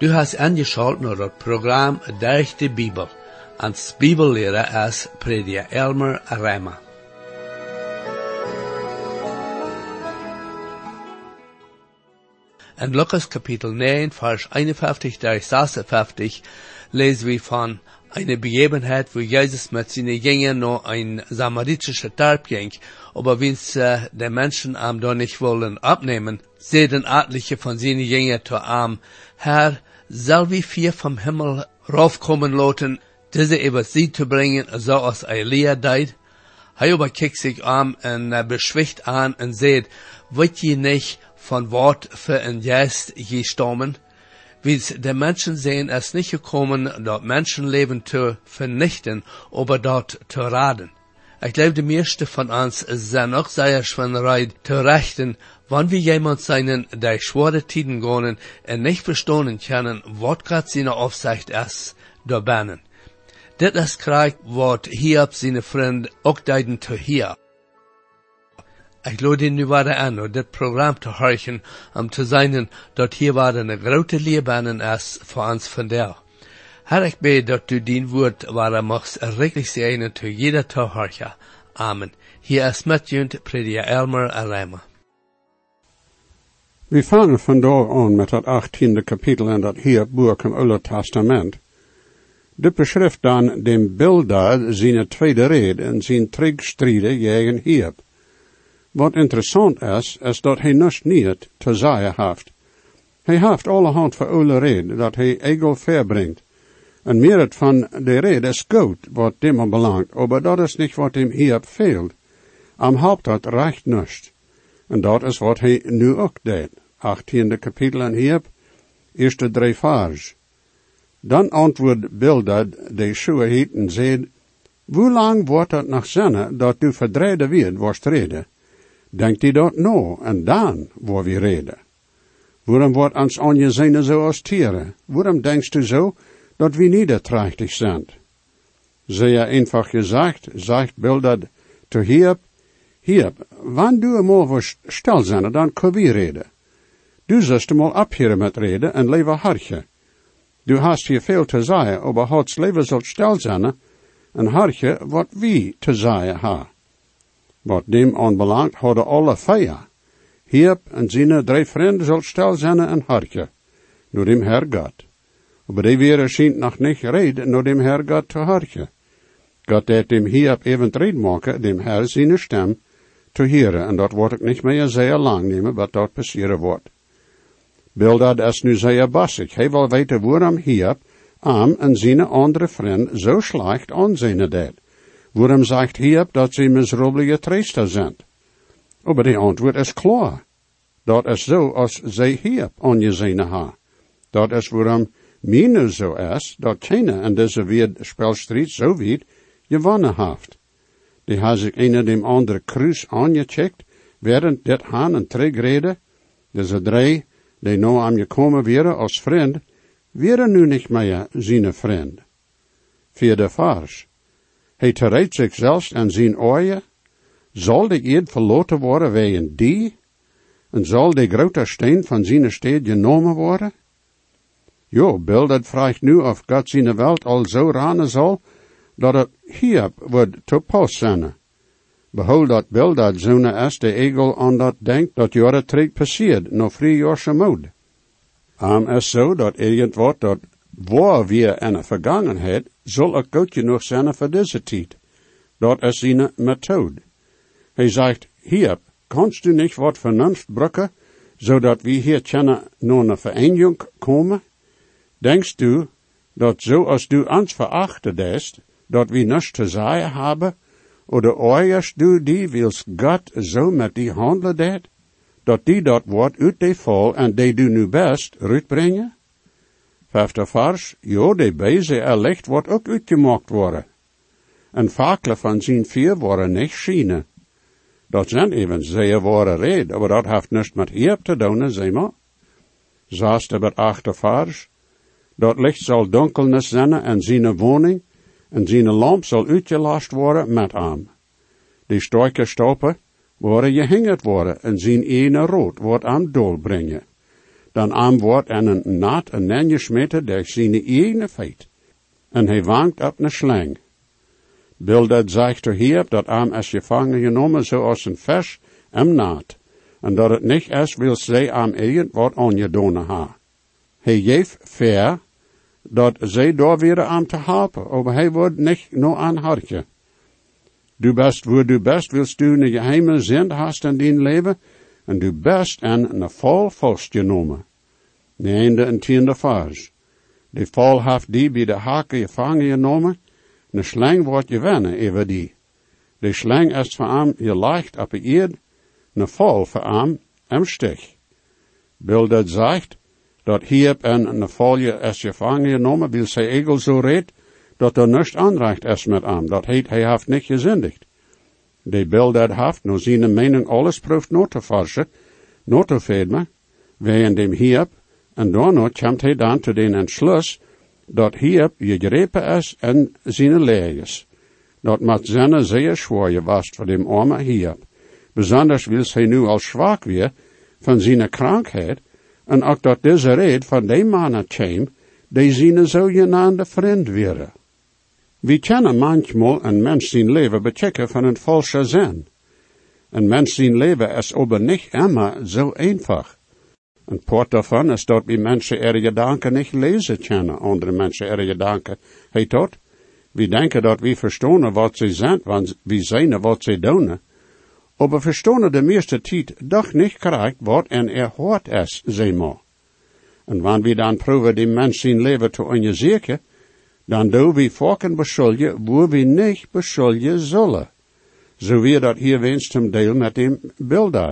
Du hast angeschaltet naar het programma Durch de Bibel. Als Bibellehrer is prediker Elmer Reimer. In Lukas Kapitel 9, Vers 51 durch 56 lesen wir von einer Begebenheit, wo Jesus mit seinen Jüngern nach ein samaritischer Dorf ging. Aber wenn sie die Menschen da nicht wollen abnehmen, sehen etliche von seinen Jüngern zu Herr, soll wir vier vom Himmel raufkommen lassen, diese über sie zu bringen, so als Elia deed? Hij aber kijkt sich und beschwicht an und sagt, wollt ihr nicht von Wort für ein Geist gestorben? Wie die Menschen sehen es nicht gekommen, dort Menschenleben zu vernichten, aber dort zu raden. Ich glaube, die meisten von uns sind auch sehr schwindereid zu rechten, wann wir jemand seinen, der schwere Tiden gehen und nicht verstehen können, was Gott seine Aufsicht ist, da bannen. Dit ist Krieg, wat Hiob seine Freund auch deiden zu hier. Ich lade ihn nu weiter an, und dit Programm zu horchen, zu sein, dort hier war eine große Lehrbannen ist für uns von der. Herr, ich bete, dass du dein Wort wahre machst, wirklich segnen zu jeder zu horchen. Amen. Hier ist mitjünd Prediker Elmer Reimer. Wir fangen von da an mit dat 18e Kapitel in dat Hiob-Buch im Oude Testament. Dit beschrijft dan dem Bildad zijn tweede rede en zijn trickstrijden tegen Hiob. Wat interessant is dat hij niets niet te zeggen heeft. Hij heeft allerhand voor alle reden dat hij egel verbrengt. En meer het van de rede is goed wat dem belangt, maar dat is niet wat hem Hiob veelt. Am haupt dat recht niets. En dat is wat hij nu ook deed. 18e kapitel in Hiob, eerste 3 vers. Dan antwoordt Bildad de Shuahit en zei, hoe lang wordt het nog zinnen dat u verdreden wird, worst reden? Denkt u dat nou, en dan wordt we reden? Waarom wordt ons aangezien zoals tieren? Waarom denkst u zo, dat we niederträchtig zijn? Sehr einfach gesagt, zegt Bildad te Hiob, Hiob, wann du eenmaal wordt stil zijn, dan kun we reden. Du zult eenmaal abheren met reden en leven hartje. Du hast hier veel te zeggen, aber Gods leven zult stil zijn, en hartje wat wie te zeggen ha. Wat dem aanbelangt, hadden alle feier. Hiob en zijn 3 vrienden zult stil zijn en hartje, door dem Herr Gott. Aber die wäre schijnt nog niet reden, door dem Herr Gott te hartje. Gott deed dem Hiob even reden maken, dem Herr zijn stem te heren, en dat wordt ik niet meer zeer lang nemen, wat dat passeren wordt. Bildad is nu zeer bassig. Hij wil weten waarom Hiob en zijn andere vriend zo slecht aanzien deed. Waarom zegt Hiob dat ze miserabele treester zijn? Maar de antwoord is klaar. Dat is zo als zij Hiob aangezien ha. Dat is waarom mij nu zo is, dat keiner in deze wereldspelstrijd zo weit gewonnen heeft. Die heeft zich een dem andere kruis aangecheckt, während dit han en terugreden, deze 3, die nou aan gekomen wären als vriend, wären nu niet meer zijn vriend. 4e vers. Hij tereit zich zelfs aan zijn oorje, zal de eed verloten worden wegen die, en zal de grote steen van zijn stad genomen worden? Jo, Bildad vraagt nu of God zijn welt al zo ranen zal, dat het Hiob wordt te pas zijn. Behold dat Bildad zo'n is de egel aan dat denkt dat jaren terug passeert, nog 3 jaar moed. Is zo dat irgendwat dat waar weer in de vergangenheid, zal ook goed genoeg zijn voor deze tijd. Dat is zijn methode. Hij zegt, Hiob, kannst du niet wat vernunft brukken, zodat we hier kunnen naar een vereniging komen? Denkst du, dat zoals du ons verachten dest, dat we niets te zeggen hebben, oder ooit du die wils God zo met die handelen deed, dat die dat woord uit de val en die du nu best uitbrengen? 5e vers, jo, de bezen licht wordt ook uitgemaakt worden. En fakelen van zijn vuur worden niet schijnen. Dat zijn even zeer ware reden, maar dat heeft niets met Hiob te doen, zeg maar. 6e 8e vers, dat licht zal donkernis zijn en zijn woning, en zijn lamp zal uitgelast worden met hem. Die sterke stoppen worden gehingerd worden, en zijn ene rood wordt hem doel brengen. dan wordt en een naad en nenjesmeten durch zijn eigen feit. En hij wankt op een slang. Bildad zegt er hier dat is gevangen genomen zoals een vers en naad. En dat het niet is wil zij wat ongedaan ha. Hij geeft ver dat zij door weer te helpen, maar hij wordt niet nog aan hartje. Du best waar du best wilst du een geheime zin hast in dien leven, en du best en een vol vastgenomen. Neende en tiende vers. De vol heeft die bij de haken gevangen genomen, een slang wordt gewennen over die. De slang is voor hem gelegd op de eerd, een vol voor hem em stich. Bildad zegt, dat hier en een volje is gevangen genomen, wil zij egel zo reed, dat er niets aanreicht is met hem, dat heet, hij heeft niet gezindigd. De Bildad heeft, naar zijn mening, alles proeft not te versen, not te vedmen, wegen dem Hiob, en daarna komt hij dan te den entschluss, dat Hiob gegrepen is en zijn leges. Dat met zijn zeer zwaar was voor dem arme Hiob. Besonders wil hij nu al zwak weer van zijn krankheid, en ook dat deze red van die mannen kwam, die zijn zogenaamde vriend waren. We kennen manchmal een mens zijn leven bechecken van een valse zin. Een mens zijn leven is aber niet immer zo einfach. Een part daarvan is dat we mensen ihre gedanken niet lezen kennen, andere mensen ihre gedanken. Heet dat? We denken dat we verstaan wat ze zijn, want we zien wat ze doen. Aber verstaan de meeste tijd doch niet krijgt wat en hoort is, zeg maar. En wanneer we dan proeven die mens zijn leven te onderzoeken, dan doen we volken beschuldigen, waar we niet beschuldigen zullen. Zo weer dat hier wenst hem deel met dem Bildad.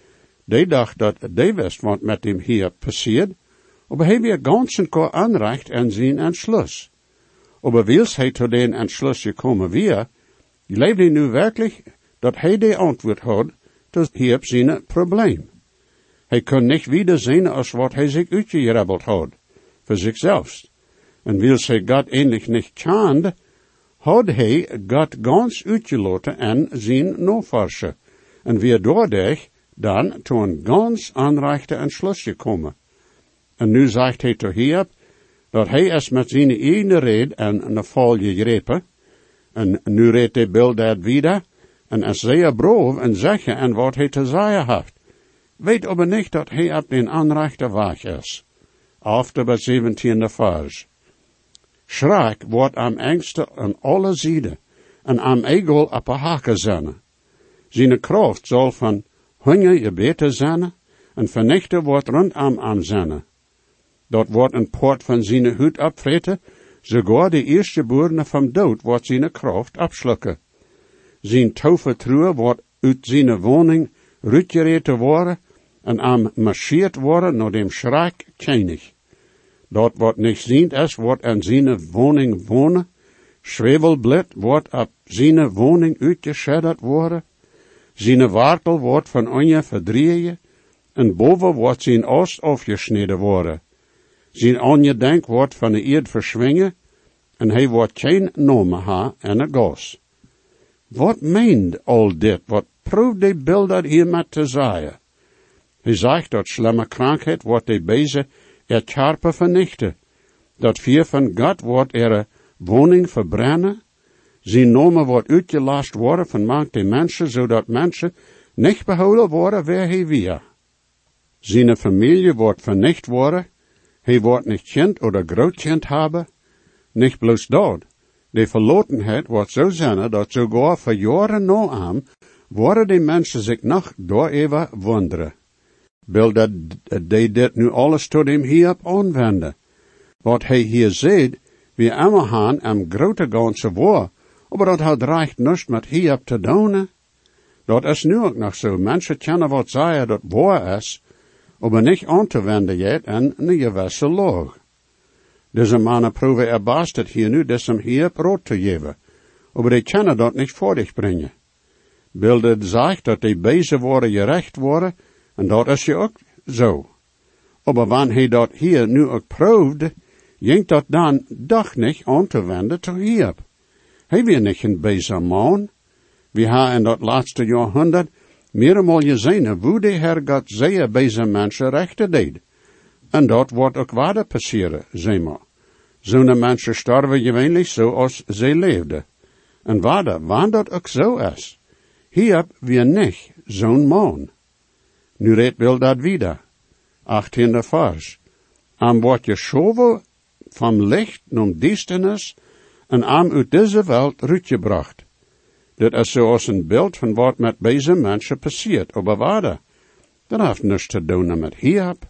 Die dacht dat die wist wat met hem hier passiert, aber hij weer ganz en kort aanrecht en zijn entschluss. Aber wils hij tot den entschluss gekomen weer, leefde hij nu werkelijk dat hij de antwoord had, tot hier zijn probleem. Hij kon niet wieder zien als wat hij zich uitgerebbeld had, voor zichzelf. En wils hij God ähnlich niet kende, had hij God ganz uitgelaten en zijn noforschen, en weer doordat dan tot een ganz aanrechte entschluss gekomen. En nu zegt hij te Hiob, dat hij is met zijn ene red en een val gegrepen, en nu redt de Bildad wieder, en is zeer brood en zeggen en wat hij te zeggen heeft. Weet aber niet dat hij op den aanrechte weg is. After bij 17e vers. Schrik wordt am engste aan alle zijden, en am egel op de haken zijn. Zijn kracht zal van hunger gebeten zijn, en vernichten wordt rondom am zijn. Dat wordt een poort van zijn huid opvreten, sogar de eerstgeborene van dood wordt zijn kracht opslukken. Zijn tovertruhe wordt uit zijn woning uitgereten worden, en am marcheerd worden naar dem schrik kenig. Dat wat niet ziend is, wordt aan zijn woning wonen, schwevelblad wordt op zijn woning uitgeschedderd worden, zijn wortel wordt van onje verdrieën, en boven wordt zijn oost afgesneden worden. Zijn ongedenk wordt van de eerd verschwingen, en hij wordt geen nomen ha en een gas. Wat meent al dit? Wat proeft de Bildad hier met te zeggen? Hij zegt dat slimme krankheid wordt de bezen karpen vernichten. Dat vier van God wordt woning verbrennen. Zijn nomen wordt uitgelast worden van manche mensen, zodat mensen niet behouden worden waar hij weer. Zijn familie wordt vernicht worden. Hij wordt niet kind oder grootkind hebben. Niet bloos dood. De verlotenheid wordt zo zijn dat sogar voor jaren na hem worden de mensen zich nog door even wonderen. Bildad deed dit nu alles tot hem hierop aanwenden. Wat hij hier zegt, wie immer han am grote ganse war, aber dat had recht niets met hierop te doen. Dat is nu ook nog zo. Mensen kennen wat zeggen dat waar is, aber niet aan te wenden jet en een gewisse log. Deze mannen proeven best het hier nu, des hem hierop rood te geven, aber die kennen dat niet voor zich brengen. Bildad zegt dat die bezen worden gerecht worden, en dat is je ook zo. Aber wanneer hij dat hier nu ook proefde, ging dat dan doch niet aan te wenden te Hiob. Hij weer niet een bezer man. We hebben in dat laatste jaarhonderd meermaal gezien hoe de Heer God zeer bezer mensen rechten deed. En dat wordt ook waarder passeren, zeg maar. Zo'n mensen sterven gewöhnlich zoals ze leefden. En waarder, wanneer dat ook zo is. Hier wir nicht zo'n man. Nu redt wil dat wieder. 18e vers. Am wordt je schoven van licht naar duisternis en am uit deze wereld uitgebracht. Dit is zoals een beeld van wat met deze mensen passiert, aber waarder. Dat heeft niets te doen met Hiob.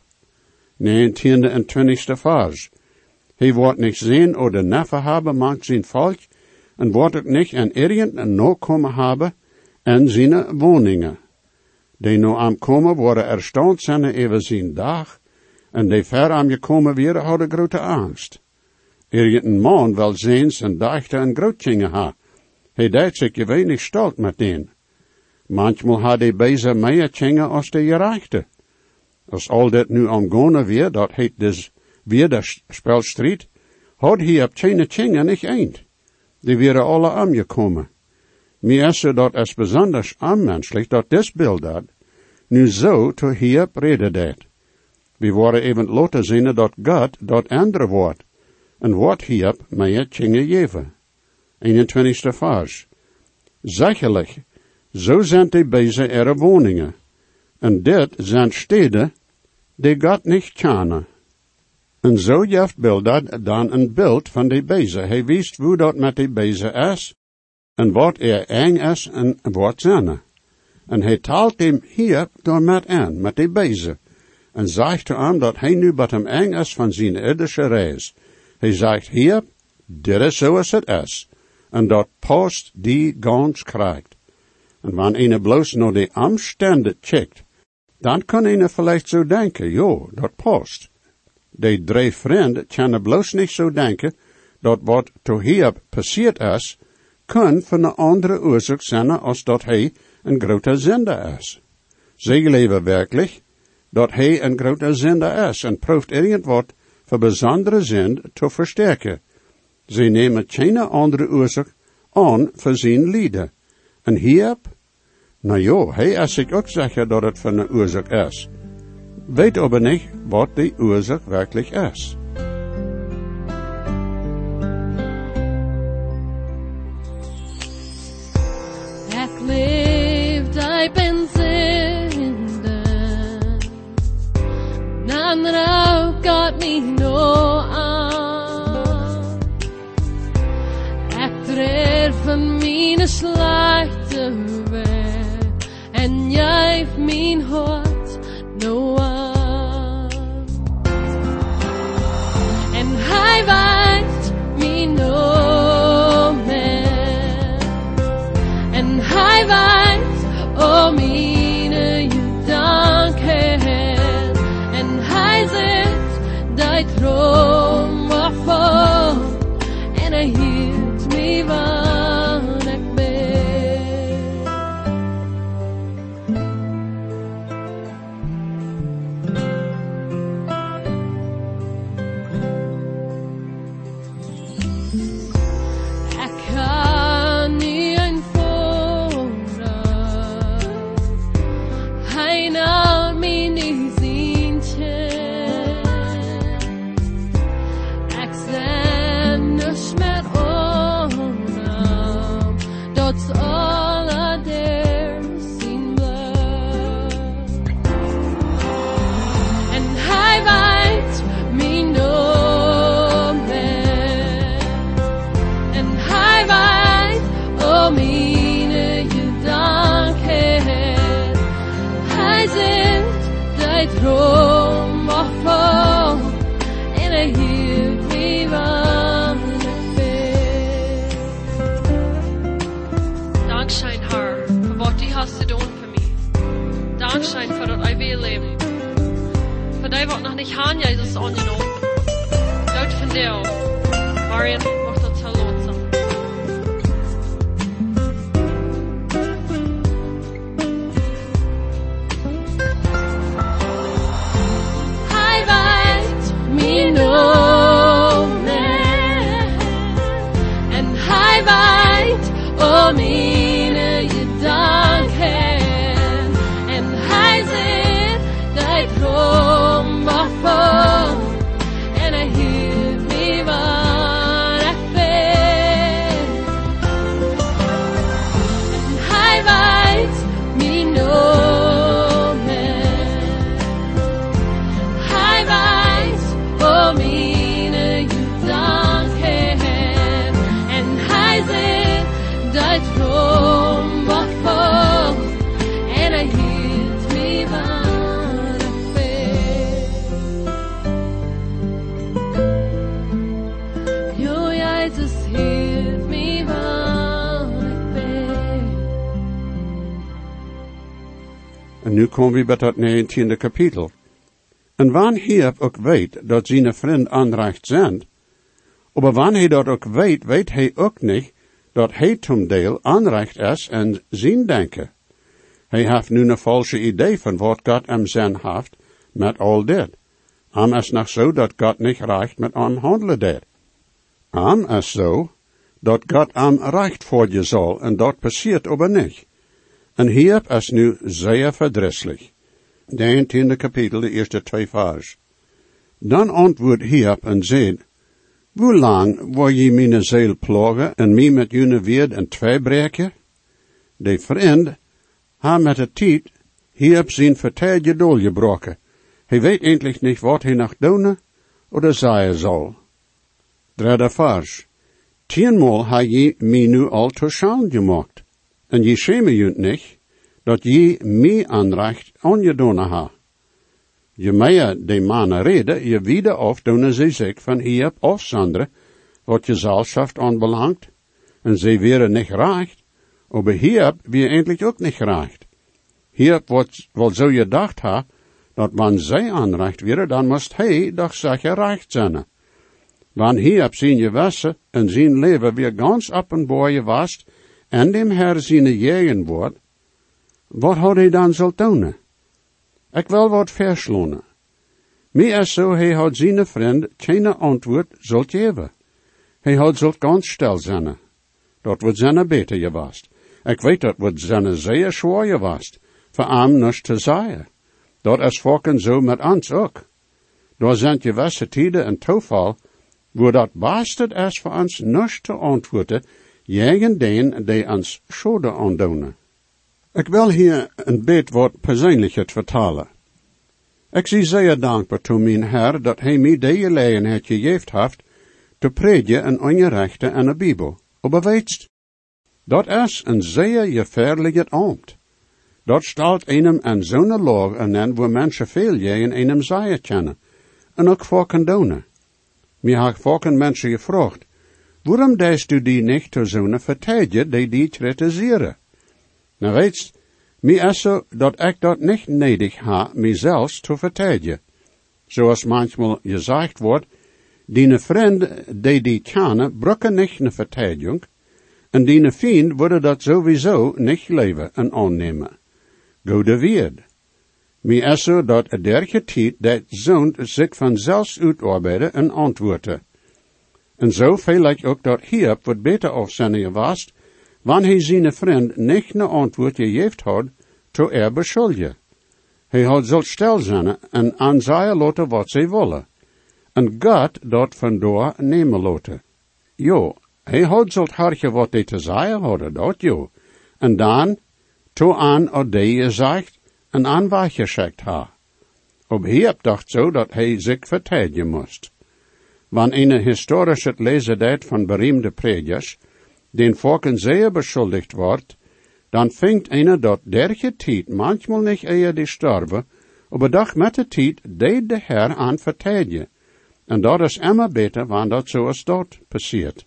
19e en 20e vers. Hij wordt niet zien oder neffen hebben mank zijn volk, en wordt ook niet aan irgendein nakomen hebben en zijn woningen. Die nu aankomen worden erstaunt zijn over zijn dag, en die ver aangekomen weer hadden grote angst. Irgendein man wil zien zijn dachte en grootjingen ha. Hij deed zich gewöhnlich stolt met den. Manchmal had hij bezig meer tjingen als de gerechte. Als al dit nu omgone weer, dat heet dus weer de spelstrijd, had hij op tjene tjingen niet eind. Die wären alle aangekomen. Mir is dat es besonders onmenselijk dat dit beeld dat, nu zo te Hiob reden deed. We worden even laten zien dat God dat andere wordt, en wat Hiob meer tjingen geven. 21e vers. Zekerlijk, zo zijn die bezig ihre woningen, en dit zijn steden die God niet kennen. En zo geeft Bildad dan een beeld van die bezen. Hij wist hoe dat met die bezen is, en wat eng is en wat zijn. En hij taalt hem hier door met aan, met die bezen. En zegt hem dat hij nu wat hem eng is van zijn irdische reis. Hij zegt hier, dit is zoals het is. En dat post die gans krijgt. En wanneer een bloos naar die omstanden checkt, dan kan een vielleicht zo denken, jo, dat post. Die drie vrienden kunnen bloos niet zo denken, dat wat to Hiob passiert is, kan van een andere oorzaak zijn als dat hij een grote zender is. Zij geloven werkelijk dat hij een grote zender is en proeft irgendwat voor bijzondere zin te versterken. Zij nemen geen andere oorzaak aan voor zijn lieden. En Hiob, nou ja, hij is zich ook zeker dat het van een oorzaak is. Weet aber niet wat die oorzaak werkelijk is. Ik leefde, ik ben zinde. Dan rauk God me no aan. Ik treed van mijn slechte weg. En jij mijn hart no aan. En hij wijst me no meer. En hij wijst om mine je dankheid. En hij zegt die droom waarvan. En hij hield me waar ik ben. Ik kan niet een voorraad. Hij nam me niet zien. Ik zijn dus met onnaam. Dat is alle der zien bloed. En hij wijst me no meer. En hij wijst om mine je dankheid. Hij zingt die droom waarvan. En hij hield me waar ik ben. Dankschein, Herr, für was du hast getan für mich. Dankschein für das ewige Leben. Für die, was noch nicht haben, Jesus, angenommen. Laut von dir. Marian, macht das verloren sein. Hij wijst me no meer. En hij wijst om mine je dankheid. En hij zegt die droom waarvan. Jesus, hear me while ik bid. En nu komen we bij dat 19e kapitel. En wanneer hij ook weet dat zijn vriend aanrecht zijn, maar wanneer hij dat ook weet, weet hij ook niet dat hij zum deel aanrecht is en zijn denken. Hij heeft nu een valse idee van wat God hem zijn heeft met al dit. Am is nog zo dat God niet recht met hem handelen deed. Am is zo dat God hem recht voor je zal en dat passiert aber niet. En hier is nu zeer verdrießlich. 19e kapitel, de eerste 2 vers. Dan antwoordt Hiob en zegt, hoe lang wil je mijn ziel plagen en mij met jullie weer en twee breken? De vriend, ha met de tijd, Hiob zijn vertelde doorgebroken. Hij weet eindelijk niet wat hij nog doen of zeggen zal. 3e vers. 10-maal ha je mij nu al te schande gemaakt. En je schäme je niet, dat je mij aanrecht aangedaan ha. Je meer de mannen reden, je wieder of doen ze zich van Hiob afzonderen, wat je zelfschaft aanbelangt, en ze wären niet recht, aber Hiob weer eindelijk ook niet recht. Hiob wat wel zo gedacht ha, dat wanneer zij aanrecht wäre, dan moest hij doch zeker recht zijn. Wanneer Hiob zijn gewassen en zijn leven weer ganz op en boven was, en dem Herr zijn jegen wordt, wat had hij dan zal doen? Ik wil wat verslonen. Mij is zo, hij had zijn vriend geen antwoord zult geven. Hij had zult ganz stil zijn. Dat wordt zijn beter geweest. Ik weet dat wordt zijn zeer zwaar geweest, voor hem niets te zeggen. Dat is volken zo met ons ook. Door zijn gewisse tijden en toeval, wo dat beste is voor ons niets te antwoorden, jegen den die ons schade aandoen. Ik wil hier een beetje wat persoonlijks vertalen. Ik zie zeer dankbaar toe mijn Herr dat hij mij de gelegenheid gegeven heeft te predigen en ongerechte en de Bijbel. Maar weetst, dat is een zeer gevaarlijke ambt. Dat stelt einem in zo'n laag en waar mensen veel jegen einem zeggen kennen, en ook volken doen. Mij heb volken mensen gevraagd, waarom deist u die niet te zo'n vertedigen die kritiseren? Nou weetst, mij is zo dat ik dat niet nedig ha, mijzelf te vertedigen. Zoals manchmal gezegd wordt, die vriend die kennen, brukken niet een vertedigung, en die vriend worden dat sowieso niet leven en aannemen. Goede weer. Mij is zo dat dergelijke tijd dat zo'n zich vanzelfs uitarbeiden en antwoorden. En zo veel ik ook dat Hiob wat beter af zijn geweest, wanneer hij zijn vriend niet een antwoord gegeven had, te beschuldigen. Hij had zult stil zijn en aan zij laten wat zij willen. En God dat vandoor nemen laten. Jo, hij had zult hartje wat hij te zeggen hadden, dat jo. En dan, to aan od die gezegd, en aan wat geschikt ha. Op Hiob dacht zo dat hij zich vertedigen moest. Wanneer een historisch het lezen deed van beroemde predikers, den volken zeer beschuldigd wordt, dan vindt einer dat dergelijke tijd manchmal niet eer die sterven, maar doch met de tijd deed de Herr aan vertedigen. En dat is immer beter, wanneer dat zoals dat passiert.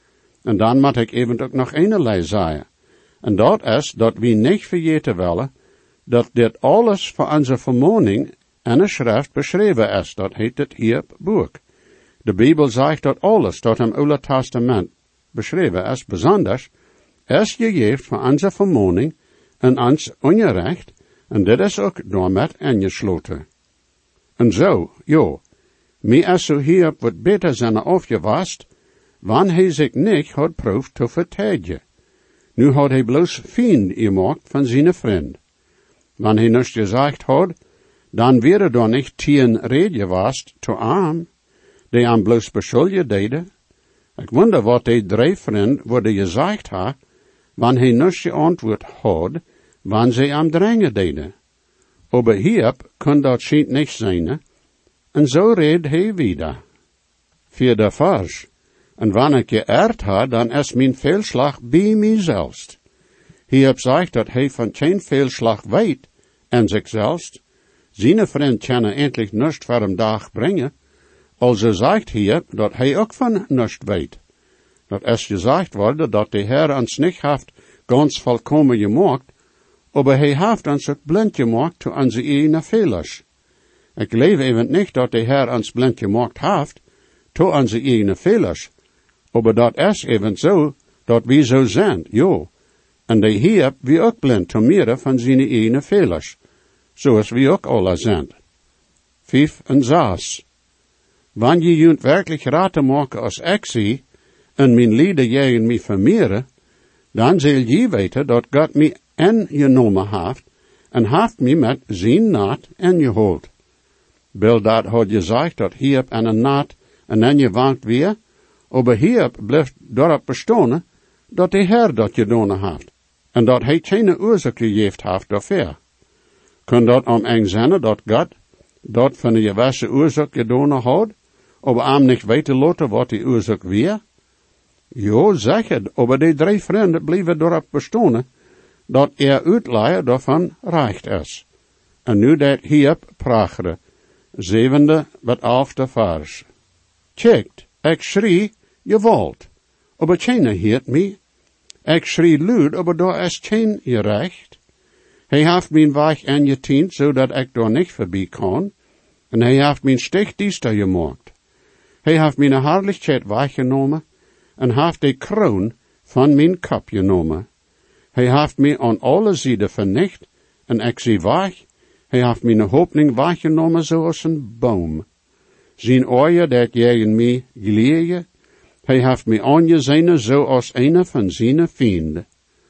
En dan moet ik even ook nog eenerlei zeggen. En dat is dat we niet vergeten willen, dat dit alles voor onze vermoning in een schrift beschreven is. Dat heet het hier boek. De Bijbel zegt dat alles dat im Oude Testament beschreven is, besonders, is gegeven voor onze vermoning en ons ongerecht, en dit is ook daarmee ingesloten. En zo, jo, mij is zo hier wat beter zijn afgewast, wanneer hij zich niet had proefd te vertedigen. Nu had hij bloos vriend gemaakt van zijn vriend. Wanneer hij niets gezegd had, dan wäre er niet 10 reden geweest te arm, die aan bloos beschuldigen deden. Ik wonder wat die 3 vrienden worden gezegd ha, wanneer hij niets geantwoord had, wanneer zij aan dringen deden. Aber Hiob kon dat schijnt niet zijn, en zo reed hij wieder. 4e vers. En wanneer ik geërd ha, dan is mijn fehlslag bij mijzelf. Hiob zegt dat hij van geen fehlslag weet en zichzelf. Zijn vriend kan endlich niets voor hem dag brengen. Also zegt Hiob dat hij ook van niets weet. Dat es gezegd wordt dat de Heer ons niet heeft ganz volkomen gemaakt, aber hij heeft ons ook blind gemaakt to onze eigen fehlers. Ik geloof even niet dat de Heer ons blind gemaakt heeft to onze eigen fehlers, aber dat is even zo, dat we zo zijn, jo. En de Heer wie ook blind te meer van zijn eigen fehlers, zoals we ook alle zijn. 5 en 6. Wanneer je junt werkelijk raten maken als ik zie, en mijn lieden jegen mij vermeeren, dan zul je weten dat God mij en genomen heeft, en heeft mij met zijn naad en gehold. Bildad had gezegd dat Hiob en een naad en en je wankt weer, aber Hiob blijft daarop bestaan dat de Heer dat gedaan heeft, en dat hij geen oorzaak gegeven heeft daarvoor. Kan dat om eng zijn dat God dat van de gewisse oorzaak gedaan had, aber am niet weten laten wat die oorzaak weer? Jo, zeg het, aber die 3 vrienden blijven daarop bestaan dat uitleier daarvan recht is. En nu dat Hiob prachtige, 7e met 11e vers. Kijkt, ik schrie, gewalt, aber keine heert mij. Ik schrie luid, aber daar is geen gerecht. Hij heeft mijn weg aangetient, zodat ik daar niet voorbij kan, en hij heeft mijn stich diester gemaakt. Hij heeft mijn herrlichheid weggenomen, en heeft de kroon van mijn kop genomen. Hij heeft mij aan alle zijden vernicht, en ik zie weg. Hij heeft mijn hoopning weggenomen zoals een boom. Zijn oor dat tegen mij geleerd, hij heeft mij aangezien zoals een van zijn vrienden.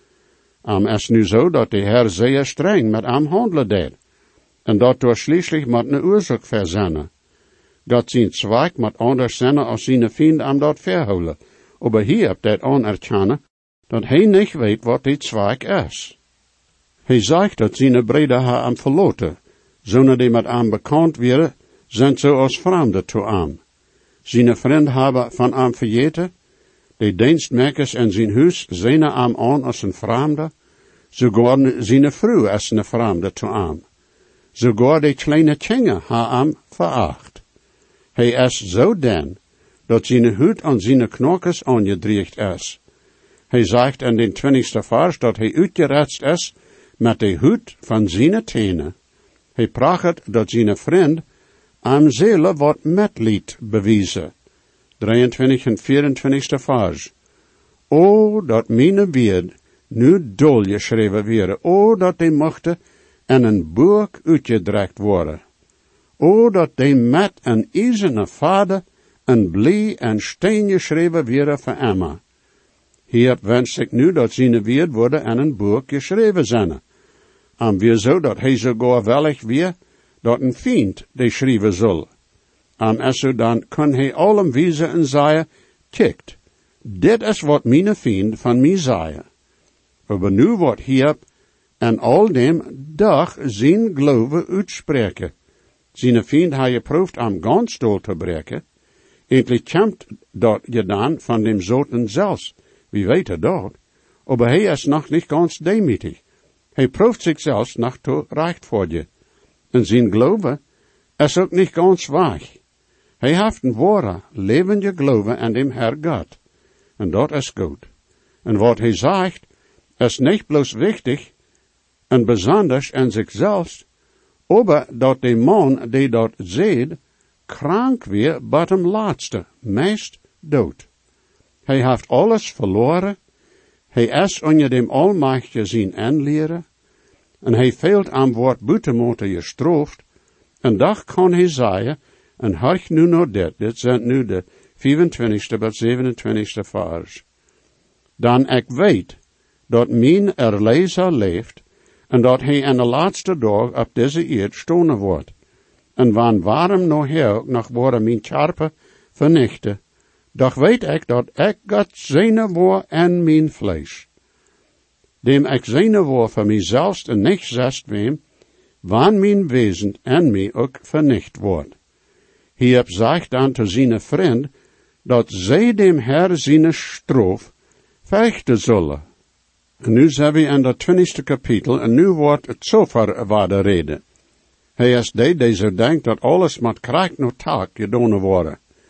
Is nu zo dat de Heer zeer streng met hem handelen deed, en dat door schließlich met een oorzaak verzinnen. God zijn zweig met anders zijn als zijn vrienden hem dat verhouden, aber Hiob dat anerkennen, dat hij niet weet wat dit zweig is. Hij zegt dat zijn breder haar hem verloten, zonder die met hem bekend werden, zijn zo als vreemden toe hem. Zijn vrienden hebben van hem vergeten, de dienstmakers in zijn huis zien hem aan als een vreemde, sogar zijn vrouw als een vreemde toe hem. Sogar de kleine kinderen hebben hem veracht. Hij is zo dan, dat zijn huid aan zijn knokkers aangedreigd is. Hij zegt in de 20e vers dat hij uitgeretst is met de huid van zijn tenen. Hij pracht dat zijn vriend am zele wat metlied bewijzen. 23 en 24e vers. O, dat mijn beeld nu dol geschreven werden. O, dat die mochten in een boek uitgedrukt worden. O, dat die met een ijzerne vader en blij en steen geschreven werden voor Emma. Hier wens ik nu dat zijn woord worden in een boek geschreven zijn. En weer zo dat hij sogar wellig weer dat een vriend die schrijven zal. En als dan kan hij allem wijzen en zeggen, kijkt, dit is wat mijn vriend van mij zei. Aber nu wordt Hiob en al dem dag zijn geloof uitspreken. Zijn vriend had geproefd am ganz dood te breken. Eindelijk komt dat gedaan van dem zoten zelfs. Wie weet het dat? Aber hij is nog niet ganz demütig. Hij proeft zichzelf nog te recht voor je. En zijn geloof is ook niet ganz weg. Hij heeft een ware, levende geloof aan dem Herr God. En dat is goed. En wat hij zegt, is niet bloos wichtig en besonders in zichzelf, aber dat de man die dat zegt, krank weer bij hem laatste, meest dood. Hij heeft alles verloren, hij is onder dem Almachtige zijn aanleren, en hij veelt aan woord buitenmote gestraft, en dag kan hij zeggen, en hark nu naar dit zijn nu de 25e tot 27e vers. Dan ik weet, dat mijn erlezer leeft, en dat hij in de laatste dag op deze eerd stonen wordt. En waarom nog her nog worden mijn charpen vernichten, doch weet ik dat ik God zijne woord en mijn vlees. Dem ik zijne woord voor mijzelf en niet zest wem, waan mijn wezen en mij ook vernicht wordt. Hiob zegt dan te zijn vriend, dat zij dem Herr zijn stroof vechten zullen. En nu zijn we in dat 20e kapitel, en nu wordt het zover waar de reden. Hij is die zo denkt dat alles met kracht nog taak gedaan worden.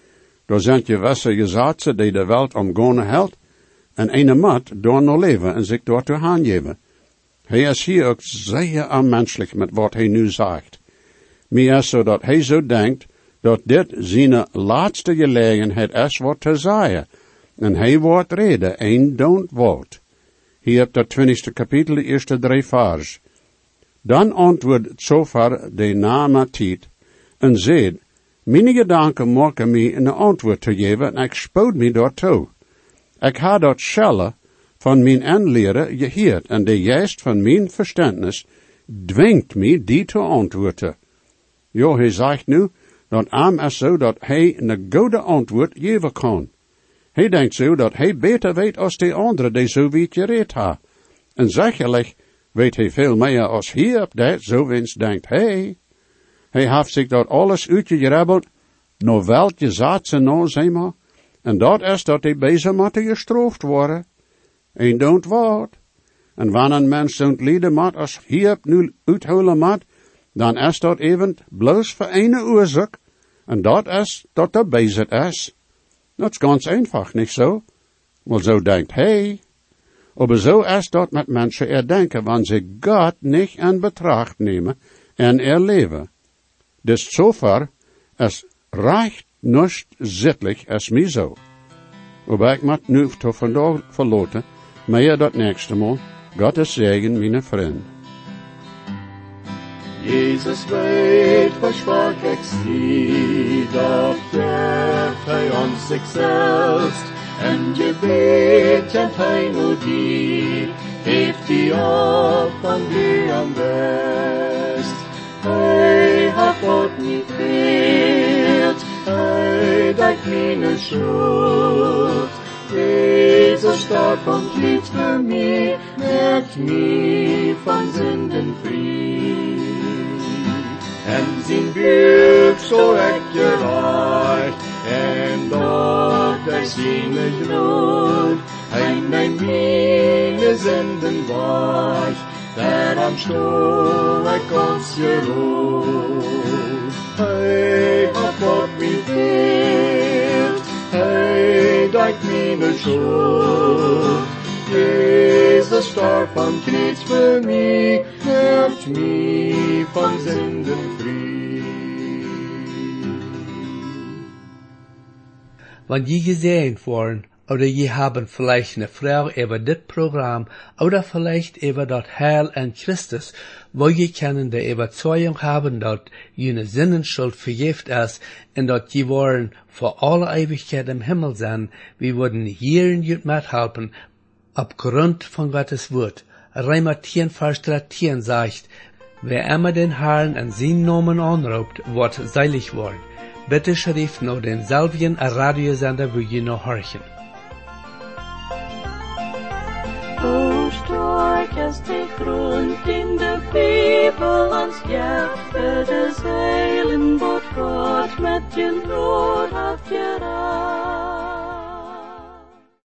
Daar zijn gewisse gezaten die de wereld omgående helpt, en een moet door no leven en zich door te aangeven. Hij is hier ook zeer onmenselijk met wat hij nu zegt. Meer is zodat hij zo denkt, dat dit zijn laatste gelegenheid is wat te zeggen. En hij wordt reden, en don't woord. Hier hebt dat 20e kapitel, de eerste 3 vers. Dan antwoordt zover de name tijd, en zegt, mijn gedanken maken mij een antwoord te geven, en ik spoed mij daartoe. Ik ha dat schelle van mijn aanleren gehoord, en de geest van mijn verstandnis dwingt mij die te antwoorden. Jo, hij zegt nu, dat is zo dat hij een goede antwoord geven kan. Hij denkt zo dat hij beter weet als de andere die zo wie gereed ha. En zekerlijk weet hij veel meer als hij op dat zo wens denkt hij. Hij heeft zich dat alles uitgegrabbeld, nog welke zaten nou zeg maar, en dat is dat hij bezig moet gestraft worden. En don't wat. En wanneer een mens zo'n lijden moet als hij nu uithouden moet, dan is dat even bloos voor een oorzaak, en dat is dat er bezig is. Dat is ganz einfach, niet zo? Maar zo denkt hij. Maar zo is dat met mensen denken, wanneer ze God niet in betracht nemen en leven. Dus zover is recht niet zittelijk als mij zo. Maar ik moet nu tot vandaag verlaten, maar dat nächste Mal. Gottes Segen, meine Freunde. Jesus weet, versprach ik zie, dat geeft hij ons zichzelf, en gebed kent hij nu die, heeft die op van die am best. Hij hat God niet geert, hij dekt meine schuld. Jezus starb vom Krieg für mich, merkt mich von Sünden frei. En zijn buik zo echt gereicht, en dort er seine Grund, hij neemt meine Sünden weich, der am Stuhl er ganz geruht. Hij hat Gott mich geehrt, hij dekt meine Schuld. Jesus starb am Kreuz für mich, macht mich von Sünden frei. Wenn je gesehen worden, oder je haben vielleicht eine Frage über das Programm, oder vielleicht über das Heil in Christus, wo je können die Überzeugung haben, dass jene Sinnenschuld vergift ist, und dass je wollen vor aller Ewigkeit im Himmel sein, wir würden hier in Jut mithelfen, aufgrund von Gottes Wort. Römer 10, Vers 13 sagt, wer immer den Herrn in seinen Namen anruft, wird selig worden. Bitte schrift noch denselben Radiosender, wo je noch horchen. Hoe stark is die grond in de Bibel ons geeft, het is heilen wat God met je nood heeft geraakt.